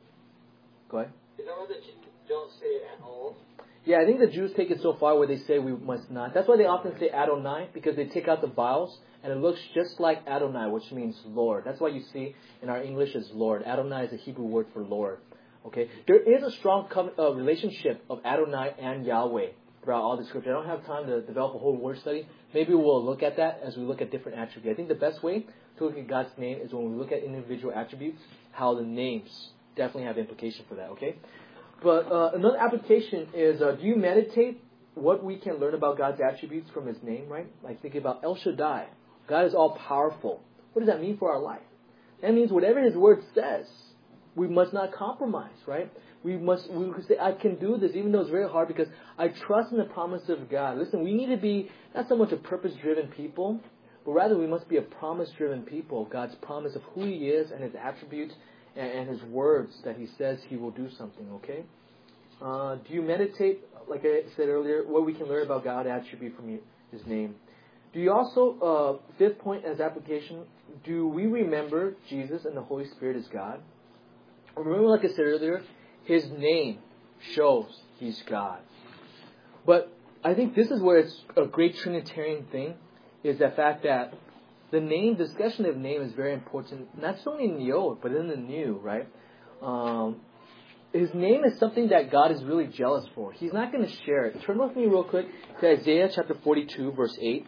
Go ahead. Is that why the Jews don't say it at all? Yeah, I think the Jews take it so far where they say we must not. That's why they often say Adonai, because they take out the vowels, and it looks just like Adonai, which means Lord. That's why you see in our English as Lord. Adonai is a Hebrew word for Lord. Okay, there is a strong co- uh, relationship of Adonai and Yahweh throughout all the scripture. I don't have time to develop a whole word study. Maybe we'll look at that as we look at different attributes. I think the best way to look at God's name is when we look at individual attributes, how the names definitely have implication for that, okay? But uh, another application is, uh, do you meditate what we can learn about God's attributes from His name, right? Like thinking about El Shaddai. God is all-powerful. What does that mean for our life? That means whatever His Word says, we must not compromise, right? We must we could say, I can do this, even though it's very hard, because I trust in the promise of God. Listen, we need to be not so much a purpose-driven people, but rather we must be a promise-driven people. God's promise of who He is and His attributes and, and His words that He says He will do something, okay? Uh, do you meditate, like I said earlier, what we can learn about God's attribute from His name? Do you also, uh, fifth point as application, do we remember Jesus and the Holy Spirit as God? Remember, like I said earlier, His name shows He's God. But I think this is where it's a great Trinitarian thing, is the fact that the name, discussion of name is very important, not only in the Old, but in the New, right? Um, His name is something that God is really jealous for. He's not going to share it. Turn with me real quick to Isaiah chapter forty-two, verse eight.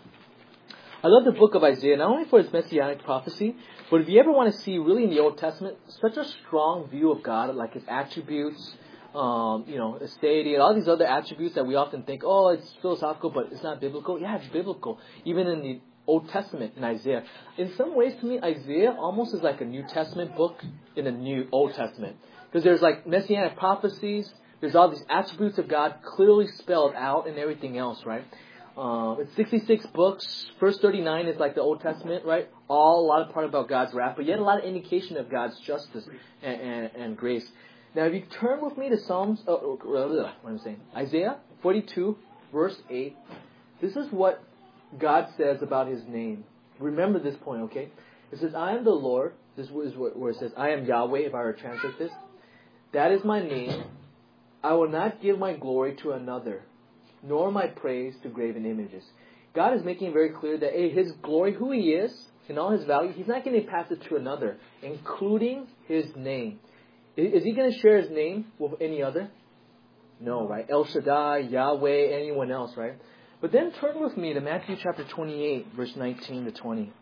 I love the book of Isaiah, not only for its messianic prophecy, but if you ever want to see really in the Old Testament such a strong view of God, like His attributes, um, you know, His deity, and all these other attributes that we often think, oh, it's philosophical, but it's not biblical. Yeah, it's biblical. Even in the Old Testament, in Isaiah. In some ways, to me, Isaiah almost is like a New Testament book in the New Old Testament. Because there's like messianic prophecies, there's all these attributes of God clearly spelled out and everything else, right? Uh, it's sixty-six books. First thirty-nine is like the Old Testament, right? All a lot of part about God's wrath, but yet a lot of indication of God's justice and, and, and grace. Now, if you turn with me to Psalms, oh, what am I saying? Isaiah forty-two, verse eight. This is what God says about His name. Remember this point, okay? It says, I am the Lord. This is where it says, I am Yahweh, if I were to translate this. That is my name. I will not give my glory to another, nor my praise to graven images. God is making it very clear that hey, His glory, who He is, and all His value, He's not going to pass it to another, including His name. Is He going to share His name with any other? No, right? El Shaddai, Yahweh, anyone else, right? But then turn with me to Matthew chapter twenty-eight, verse nineteen to twenty.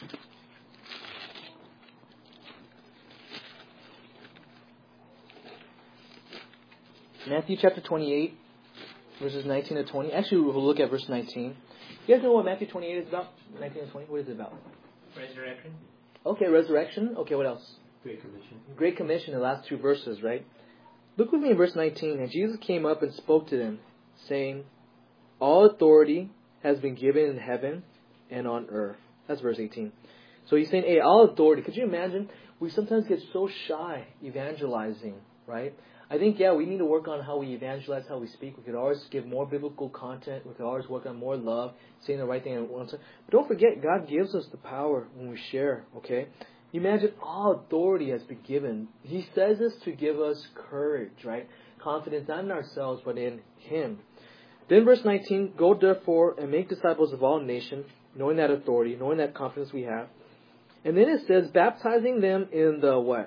Matthew chapter twenty-eight, verses nineteen to twenty. Actually, we'll look at verse nineteen. You guys know what Matthew twenty-eight is about? nineteen and twenty? What is it about? Resurrection. Okay, resurrection. Okay, what else? Great Commission. Great Commission, the last two verses, right? Look with me in verse nineteen. And Jesus came up and spoke to them, saying, all authority has been given in heaven and on earth. That's verse eighteen. So he's saying, hey, all authority. Could you imagine? We sometimes get so shy evangelizing, right? I think, yeah, we need to work on how we evangelize, how we speak. We could always give more biblical content. We could always work on more love, saying the right thing at once. But don't forget, God gives us the power when we share, okay? Imagine all authority has been given. He says this to give us courage, right? Confidence, not in ourselves, but in Him. Then verse nineteen, go therefore and make disciples of all nations, knowing that authority, knowing that confidence we have. And then it says, baptizing them in the what?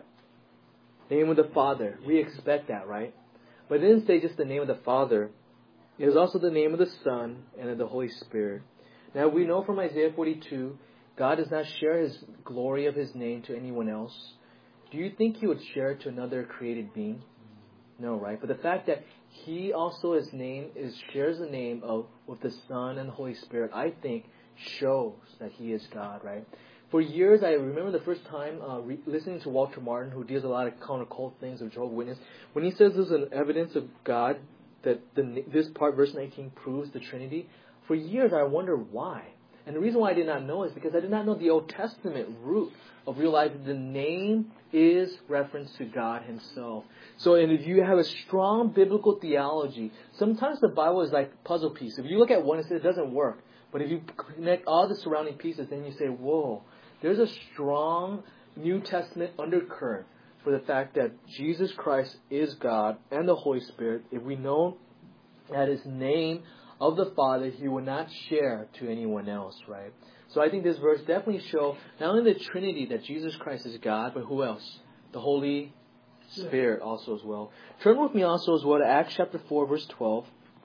Name of the Father. We expect that, right? But it didn't say just the name of the Father. It was also the name of the Son and of the Holy Spirit. Now we know from Isaiah forty-two, God does not share His glory of His name to anyone else. Do you think He would share it to another created being? No, right? But the fact that He also, His name, is shares the name of with the Son and the Holy Spirit, I think shows that He is God, right? For years, I remember the first time uh, re- listening to Walter Martin, who deals a lot of counter-cult things of Jehovah's Witness. When he says there's an evidence of God, that the, this part, verse nineteen, proves the Trinity, for years I wondered why. And the reason why I did not know is because I did not know the Old Testament root of realizing the name is reference to God Himself. So and if you have a strong biblical theology, sometimes the Bible is like a puzzle piece. If you look at one and say it doesn't work, but if you connect all the surrounding pieces, then you say, whoa, there's a strong New Testament undercurrent for the fact that Jesus Christ is God and the Holy Spirit. If we know that His name of the Father, He will not share to anyone else, right? So I think this verse definitely shows not only the Trinity, that Jesus Christ is God, but who else? The Holy Spirit also as well. Turn with me also as well to Acts chapter four, verse twelve.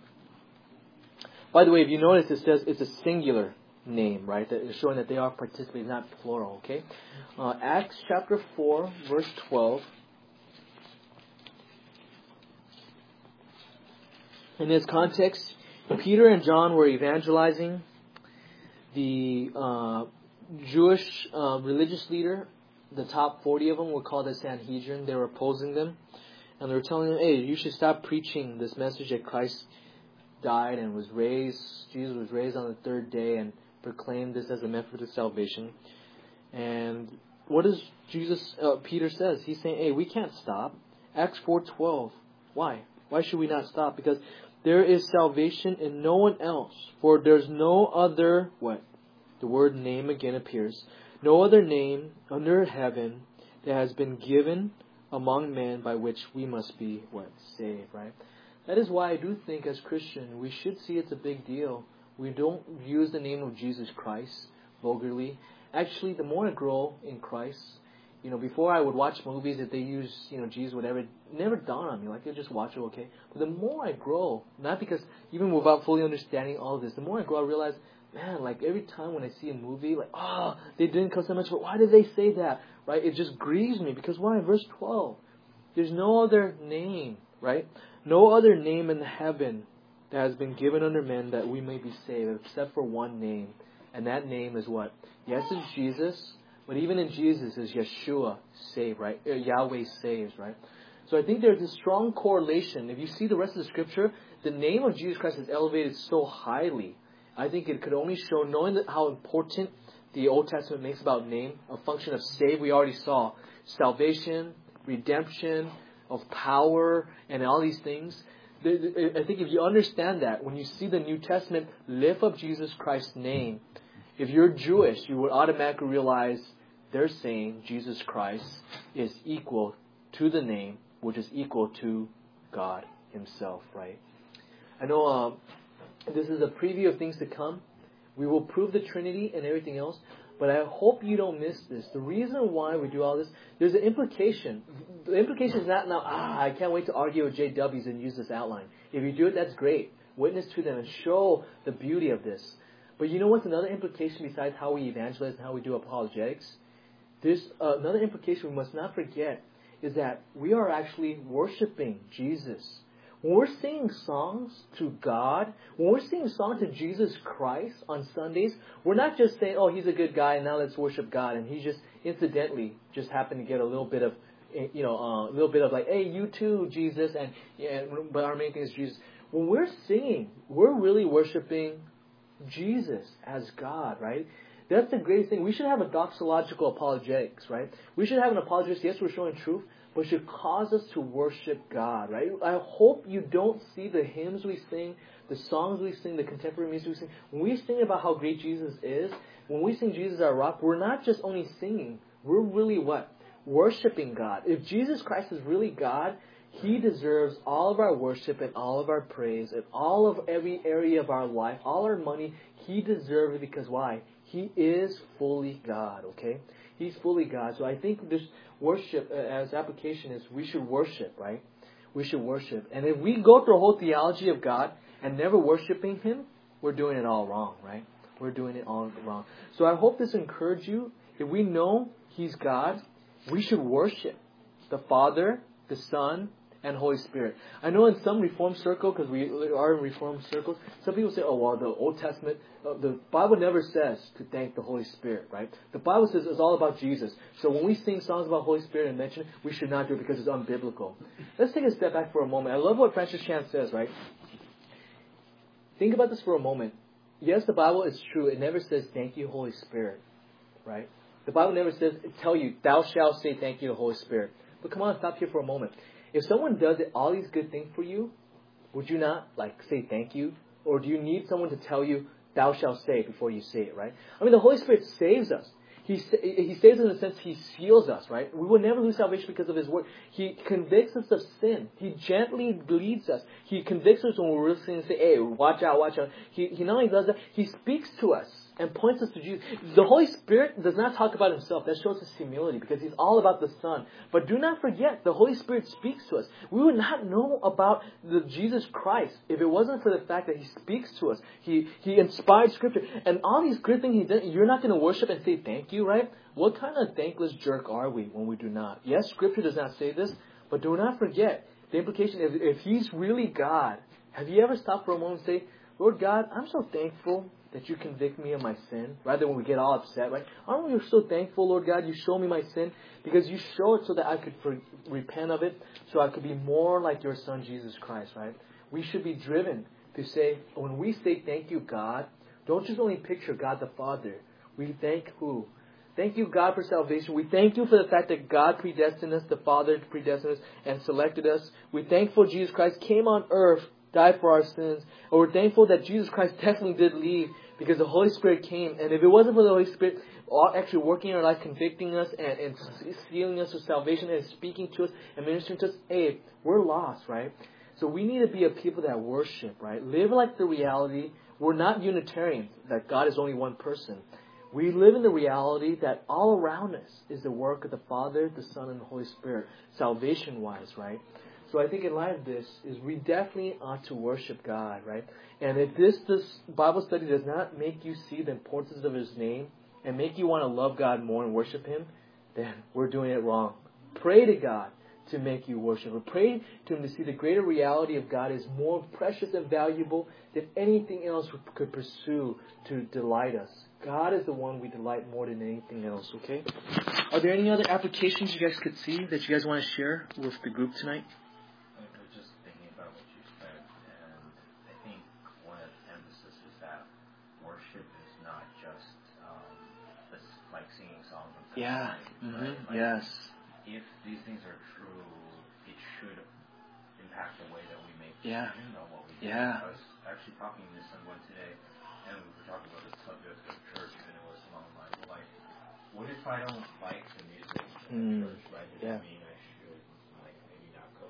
By the way, if you notice, it says it's a singular name, right? That is showing that they are participating, not plural, okay? Uh, Acts chapter four, verse twelve. In this context, Peter and John were evangelizing. The uh, Jewish uh, religious leader, the top forty of them, were called the Sanhedrin. They were opposing them. And they were telling them, hey, you should stop preaching this message that Christ died and was raised. Jesus was raised on the third day, and proclaimed this as a method of salvation. And what does Jesus, uh, Peter says? He's saying, hey, we can't stop. Acts four twelve. Why? Why should we not stop? Because there is salvation in no one else. For there's no other, what? The word name again appears. No other name under heaven that has been given among men by which we must be, what? Saved, right? That is why I do think as Christians, we should see it's a big deal. We don't use the name of Jesus Christ vulgarly. Actually, the more I grow in Christ, you know, before I would watch movies, if they use, you know, Jesus, whatever, it never dawned on me. Like, I just watch it, okay? But the more I grow, not because, even without fully understanding all of this, the more I grow, I realize, man, like, every time when I see a movie, like, oh, they didn't come so much, but why did they say that, right? It just grieves me, because why? Verse twelve, there's no other name, right? No other name in heaven that has been given under men that we may be saved, except for one name. And that name is what? Yes, it's Jesus, but even in Jesus is Yeshua, save, right? Yahweh saves, right? So I think there's a strong correlation. If you see the rest of the scripture, the name of Jesus Christ is elevated so highly. I think it could only show, knowing that how important the Old Testament makes about name, a function of save, we already saw. Salvation, redemption, of power, and all these things. I think if you understand that, when you see the New Testament lift up Jesus Christ's name, if you're Jewish, you would automatically realize they're saying Jesus Christ is equal to the name which is equal to God Himself, right? I know um, this is a preview of things to come. We will prove the Trinity and everything else, but I hope you don't miss this. The reason why we do all this, there's an implication. The implication is not now, ah, I can't wait to argue with J Ws and use this outline. If you do it, that's great. Witness to them and show the beauty of this. But you know what's another implication besides how we evangelize and how we do apologetics? There's uh, another implication we must not forget is that we are actually worshiping Jesus. When we're singing songs to God, when we're singing songs to Jesus Christ on Sundays, we're not just saying, oh, He's a good guy, and now let's worship God. And He just incidentally just happened to get a little bit of, you know, uh, a little bit of like, hey, you too, Jesus. And yeah, but our main thing is Jesus. When we're singing, we're really worshiping Jesus as God, right? That's the greatest thing. We should have a doxological apologetics, right? We should have an apologetics. Yes, we're showing truth, but it should cause us to worship God, right? I hope you don't see the hymns we sing, the songs we sing, the contemporary music we sing. When we sing about how great Jesus is, when we sing Jesus our rock, we're not just only singing. We're really what? Worshiping God. If Jesus Christ is really God, He deserves all of our worship and all of our praise and all of every area of our life, all our money. He deserves it because why? He is fully God, okay? He's fully God. So I think this worship uh, as application is we should worship, right? We should worship. And if we go through a whole theology of God and never worshiping Him, we're doing it all wrong, right? We're doing it all wrong. So I hope this encourages you. If we know He's God, we should worship the Father, the Son, and Holy Spirit. I know in some Reformed circle, because we are in Reformed circles, some people say, oh, well, the Old Testament, uh, the Bible never says to thank the Holy Spirit, right? The Bible says it's all about Jesus. So when we sing songs about Holy Spirit and mention it, we should not do it because it's unbiblical. Let's take a step back for a moment. I love what Francis Chan says, right? Think about this for a moment. Yes, the Bible is true. It never says thank you, Holy Spirit, right? The Bible never says, tell you, thou shalt say thank you to the Holy Spirit. But come on, stop here for a moment. If someone does it, all these good things for you, would you not like say thank you? Or do you need someone to tell you, thou shalt say before you say it, right? I mean, the Holy Spirit saves us. He, he saves us in the sense He seals us, right? We will never lose salvation because of His word. He convicts us of sin. He gently leads us. He convicts us when we're listening and say, hey, watch out, watch out. He, he not only does that, He speaks to us and points us to Jesus. The Holy Spirit does not talk about Himself. That shows His humility because He's all about the Son. But do not forget, the Holy Spirit speaks to us. We would not know about the Jesus Christ if it wasn't for the fact that He speaks to us. He He inspired Scripture. And all these good things He did, you're not going to worship and say thank you, right? What kind of thankless jerk are we when we do not? Yes, Scripture does not say this, but do not forget the implication. If, if He's really God, have you ever stopped for a moment and say, Lord God, I'm so thankful that you convict me of my sin, rather when we get all upset, right? Aren't we so thankful, Lord God, you show me my sin, because you show it so that I could for, repent of it, so I could be more like your Son, Jesus Christ, right? We should be driven to say, when we say thank you, God, don't just only picture God the Father. We thank who? Thank you, God, for salvation. We thank you for the fact that God predestined us, the Father predestined us, and selected us. We're thankful Jesus Christ came on earth, died for our sins. And we're thankful that Jesus Christ definitely did leave because the Holy Spirit came. And if it wasn't for the Holy Spirit actually working in our life, convicting us and, and sealing us with salvation and speaking to us and ministering to us, hey, we're lost, right? So we need to be a people that worship, right? Live like the reality. We're not Unitarians, that God is only one person. We live in the reality that all around us is the work of the Father, the Son, and the Holy Spirit, salvation-wise, right? So I think in light of this, is we definitely ought to worship God, right? And if this, this Bible study does not make you see the importance of His name and make you want to love God more and worship Him, then we're doing it wrong. Pray to God to make you worship. Or pray to Him to see the greater reality of God is more precious and valuable than anything else we could pursue to delight us. God is the one we delight more than anything else, okay? Are there any other applications you guys could see that you guys want to share with the group tonight? I was just thinking about what you said, and I think one of the emphasis is that worship is not just um, this, like singing songs and stuff. Yeah. Mm-hmm. Right? Like, yes. If these things are true, it should impact the way that we make Yeah. decisions on what we do. Yeah. I was actually talking to someone today, and we were talking about the subject of church, and it was along the lines of like, what if I don't like the music in Mm. church, right? Does Yeah. that mean I should like maybe not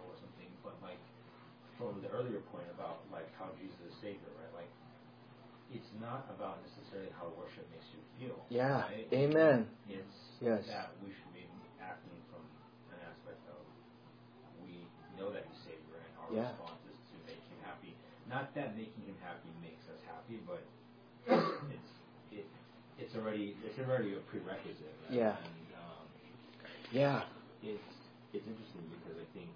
from the earlier point about like how Jesus is Savior, right? Like it's not about necessarily how worship makes you feel. Yeah. Right? Amen. It's Yes. that we should be acting from an aspect of we know that He's Savior, and our Yeah. response is to make Him happy. Not that making Him happy makes us happy, but it's it it's already it's already a prerequisite. Right? Yeah. And um, Yeah. it's it's interesting because I think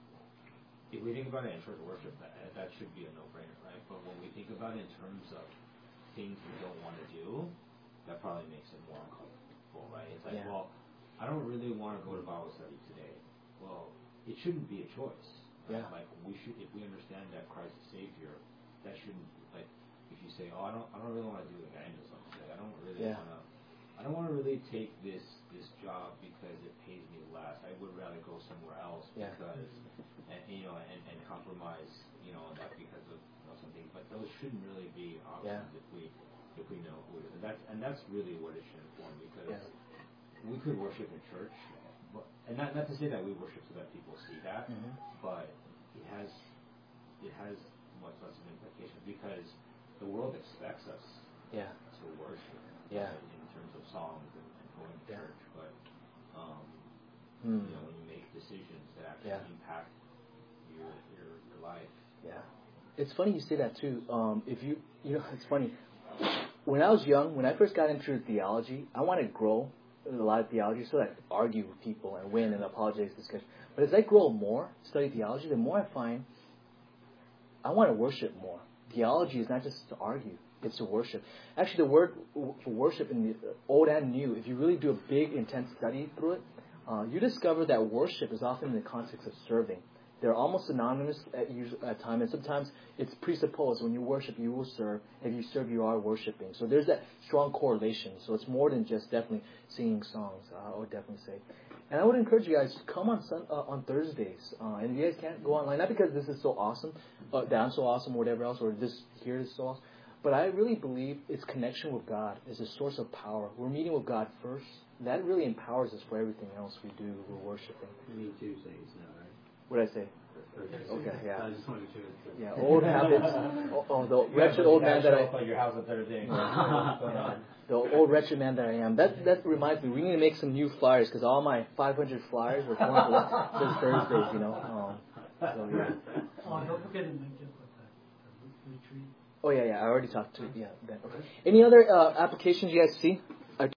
if we think about it in church worship, that that should be a no-brainer, right? But when we think about it in terms of things we don't want to do, that probably makes it more uncomfortable, right? It's like, Yeah. well, I don't really want to go to Bible study today. Well, it shouldn't be a choice. Right? Yeah. Like we should, if we understand that Christ is Savior, that shouldn't like if you say, oh, I don't, I don't really want to do evangelism today. I don't really Yeah. want to. I don't want to really take this this job because it pays me less. I would rather go somewhere else Yeah. because, and, you know, and, and compromise, you know, that because of you know, something. But those shouldn't really be options Yeah. if we if we know who it is. And that's and that's really what it should inform because Yeah. we could worship in church, but, and not not to say that we worship so that people see that, Mhm. but it has it has much less of an implication because the world expects us Yeah. to worship. Yeah. Right, in terms of songs and, and going to Yeah. church, but um, Mm. you know when you make decisions that actually Yeah. impact your your your life. Yeah. It's funny you say that too. Um, if you, you know, it's funny. When I was young, when I first got into theology, I wanted to grow in a lot of theology so that I could argue with people and win and apologize discussion. But as I grow more, study theology, the more I find I want to worship more. Theology is not just to argue. It's to worship. Actually, the word for worship in the Old and New, if you really do a big, intense study through it, uh, you discover that worship is often in the context of serving. They're almost synonymous at, usually, at times, and sometimes it's presupposed when you worship, you will serve. If you serve, you are worshiping. So there's that strong correlation. So it's more than just definitely singing songs, uh, I would definitely say. And I would encourage you guys to come on sun, uh, on Thursdays. Uh, and if you guys can't go online, not because this is so awesome, uh, that I'm so awesome or whatever else, or this here is so awesome, but I really believe it's connection with God is a source of power. We're meeting with God first. That really empowers us for everything else we do. We're worshiping. Me too, saints now, right? What did I say? Okay, Okay, yeah. I just wanted to. Yeah, old habits. Oh, oh the Yeah, wretched but old you man gotta that show I. up at your house on Thursday. Yeah, the old wretched man that I am. That that reminds me. We need to make some new flyers because all my five hundred flyers were torn to this Thursdays. You know. Um, so yeah. Oh, don't forget to make it with the retreat. Oh yeah, yeah. I already talked to yeah. Ben. Okay. Any other uh, applications you guys see?